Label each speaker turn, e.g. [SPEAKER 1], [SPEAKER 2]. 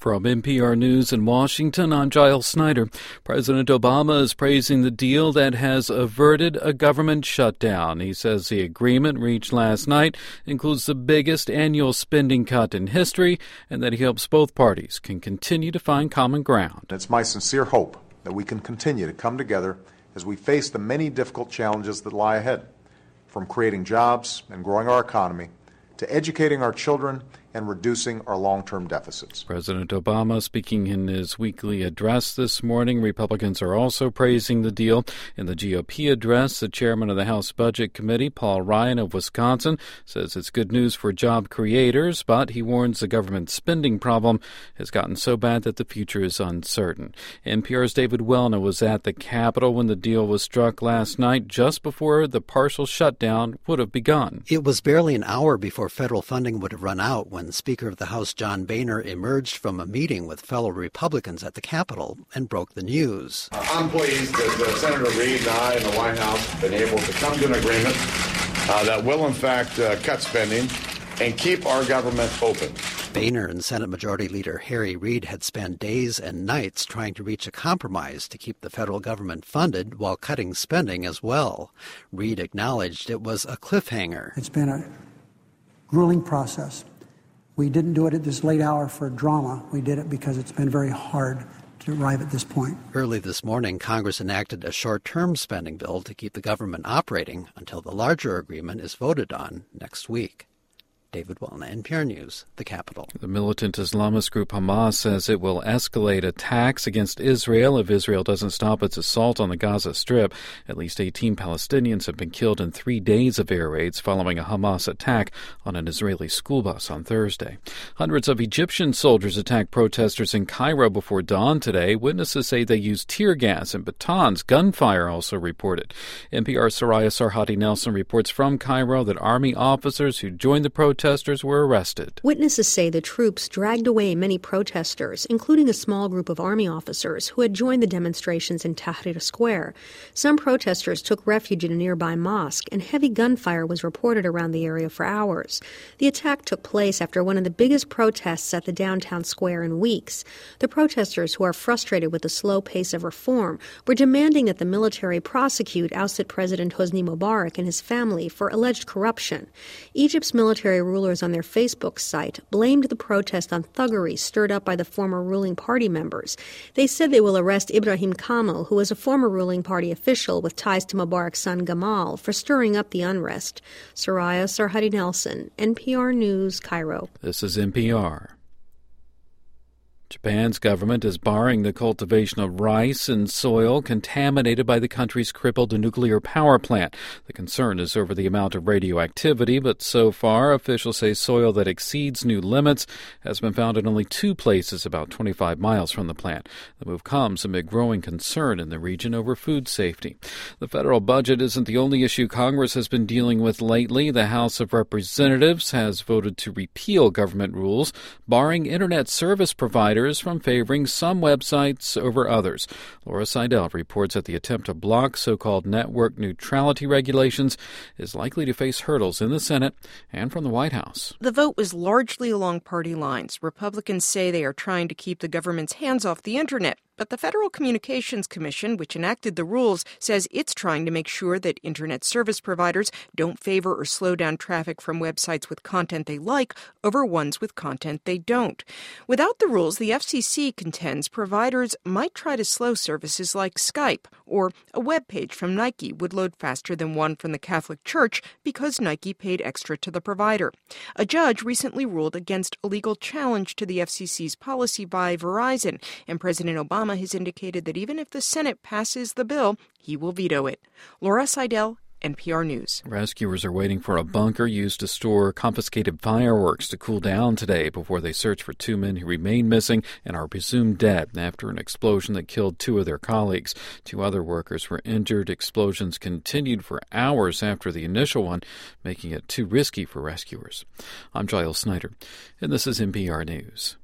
[SPEAKER 1] From NPR News in Washington, I'm Giles Snyder. President Obama is praising the deal that has averted a government shutdown. He says the agreement reached last night includes the biggest annual spending cut in history and that he hopes both parties can continue to find common ground.
[SPEAKER 2] It's my sincere hope that we can continue to come together as we face the many difficult challenges that lie ahead, from creating jobs and growing our economy to educating our children and reducing our long-term deficits.
[SPEAKER 1] President Obama speaking in his weekly address this morning. Republicans are also praising the deal. In the GOP address, the chairman of the House Budget Committee, Paul Ryan of Wisconsin, says it's good news for job creators, but he warns the government spending problem has gotten so bad that the future is uncertain. NPR's David Wellna was at the Capitol when the deal was struck last night, just before the partial shutdown would have begun.
[SPEAKER 3] It was barely an hour before federal funding would have run out when Speaker of the House John Boehner emerged from a meeting with fellow Republicans at the Capitol and broke the news.
[SPEAKER 4] I'm pleased that Senator Reid and I and the White House have been able to come to an agreement that will, in fact, cut spending and keep our government open.
[SPEAKER 3] Boehner and Senate Majority Leader Harry Reid had spent days and nights trying to reach a compromise to keep the federal government funded while cutting spending as well. Reid acknowledged it was a cliffhanger.
[SPEAKER 5] It's been a grueling process. We didn't do it at this late hour for drama. We did it because it's been very hard to arrive at this point.
[SPEAKER 3] Early this morning, Congress enacted a short-term spending bill to keep the government operating until the larger agreement is voted on next week. David Wellna, NPR News, the Capitol.
[SPEAKER 1] The militant Islamist group Hamas says it will escalate attacks against Israel if Israel doesn't stop its assault on the Gaza Strip. At least 18 Palestinians have been killed in 3 days of air raids following a Hamas attack on an Israeli school bus on Thursday. Hundreds of Egyptian soldiers attacked protesters in Cairo before dawn today. Witnesses say they used tear gas and batons. Gunfire also reported. NPR's Soraya Sarhadi Nelson reports from Cairo that army officers who joined the protesters were arrested.
[SPEAKER 6] Witnesses say the troops dragged away many protesters, including a small group of army officers who had joined the demonstrations in Tahrir Square. Some protesters took refuge in a nearby mosque, and heavy gunfire was reported around the area for hours. The attack took place after one of the biggest protests at the downtown square in weeks. The protesters, who are frustrated with the slow pace of reform, were demanding that the military prosecute ousted President Hosni Mubarak and his family for alleged corruption. Egypt's military rulers on their Facebook site blamed the protest on thuggery stirred up by the former ruling party members. They said they will arrest Ibrahim Kamel, who was a former ruling party official with ties to Mubarak's son Gamal, for stirring up the unrest. Soraya Sarhadi Nelson, NPR News, Cairo.
[SPEAKER 1] This is NPR. Japan's government is barring the cultivation of rice in soil contaminated by the country's crippled nuclear power plant. The concern is over the amount of radioactivity, but so far, officials say soil that exceeds new limits has been found in only 2 places about 25 miles from the plant. The move comes amid growing concern in the region over food safety. The federal budget isn't the only issue Congress has been dealing with lately. The House of Representatives has voted to repeal government rules barring Internet service providers from favoring some websites over others. Laura Seidel reports that the attempt to block so-called network neutrality regulations is likely to face hurdles in the Senate and from the White House.
[SPEAKER 7] The vote was largely along party lines. Republicans say they are trying to keep the government's hands off the Internet. But the Federal Communications Commission, which enacted the rules, says it's trying to make sure that Internet service providers don't favor or slow down traffic from websites with content they like over ones with content they don't. Without the rules, the FCC contends providers might try to slow services like Skype, or a web page from Nike would load faster than one from the Catholic Church because Nike paid extra to the provider. A judge recently ruled against a legal challenge to the FCC's policy by Verizon, and President Obama has indicated that even if the Senate passes the bill, he will veto it. Laura Seidel, NPR News.
[SPEAKER 1] Rescuers are waiting for a bunker used to store confiscated fireworks to cool down today before they search for 2 men who remain missing and are presumed dead after an explosion that killed 2 of their colleagues. 2 other workers were injured. Explosions continued for hours after the initial one, making it too risky for rescuers. I'm Giles Snyder, and this is NPR News.